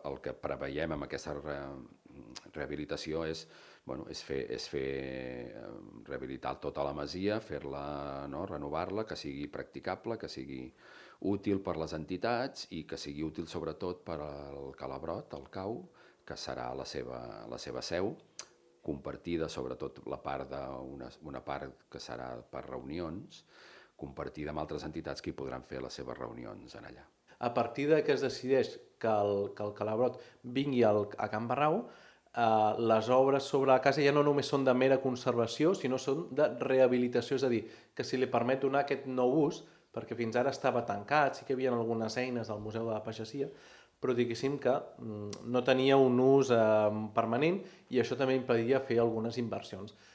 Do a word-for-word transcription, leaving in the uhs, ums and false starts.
el que preveiem amb aquesta re, rehabilitació és, bueno, és fer, és fer eh, rehabilitar tota la masia, fer-la, no, renovar-la, que sigui practicable, que sigui útil per les entitats i que sigui útil sobretot per al Calabrot, el C A U, que serà la seva, la seva seu, compartida sobretot la part d'una una part que serà per reunions, compartida amb altres entitats que hi podran fer les seves reunions en allà. A partir de que es decideix que el, que el Calabrot vingui al, a Can Barrau, eh, les obres sobre la casa ja no només són de mera conservació, sinó són de rehabilitació, és a dir, que si li permet donar aquest nou ús, perquè fins ara estava tancat, sí que hi havia algunes eines del Museu de la Pagesia, però diguéssim que mm, no tenia un ús eh, permanent i això també impedia fer algunes inversions.